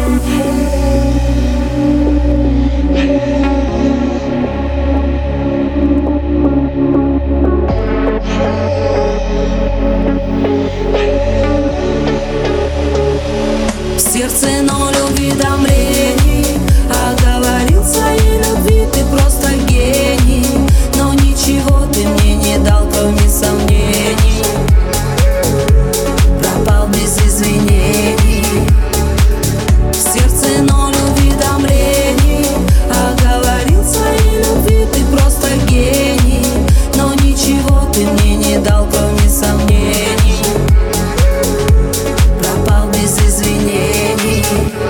В сердце ноль уведомлений, оговорил своей любви, ты просто гений. Но ничего ты мне не дал, кроме сомнений. Пропал без извинений. В сердце ноль уведомлений, оговорил своей любви, ты просто гений. Но ничего ты мне не дал, кроме сомнений. Пропал без извинений.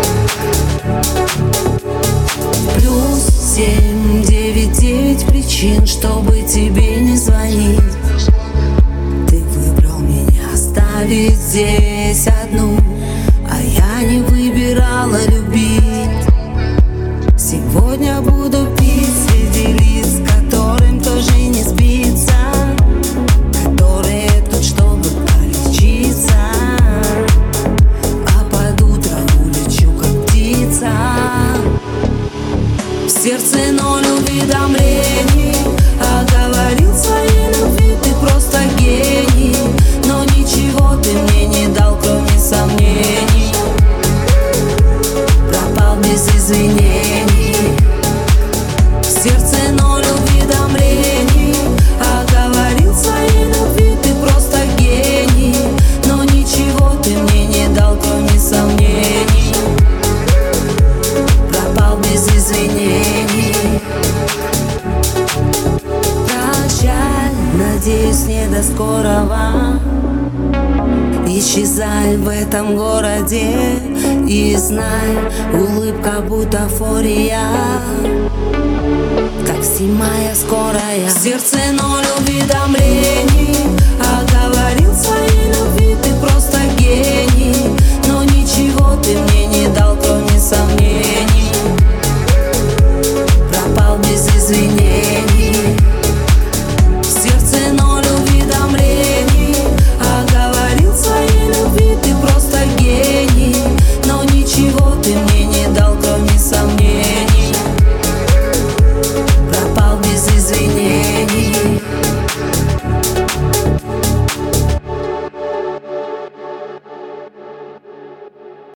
Плюс 7, 9, 9 причин, чтобы тебе не звонить. Ты выбрал меня оставить здесь одну, а я не выбирала любить. Сегодня буду пить среди лиц, которым тоже не спится, которые тут, чтобы полечиться, а под утро улечу, как птица. В сердце ноль уведомлений, оговорил своей любви, ты просто гений. Но ничего ты мне не дал, кроме сомнений. Пропал без извинений. В сердце ноль уведомлений, оговорил своей любви, ты просто гений. Но ничего ты мне не дал, кроме сомнений. Пропал без извинений. Прощай, надеюсь, не до скорого. Исчезай в этом городе и знай, улыбка бутафория, как зимая скорая. В сердце ноль уведомлений,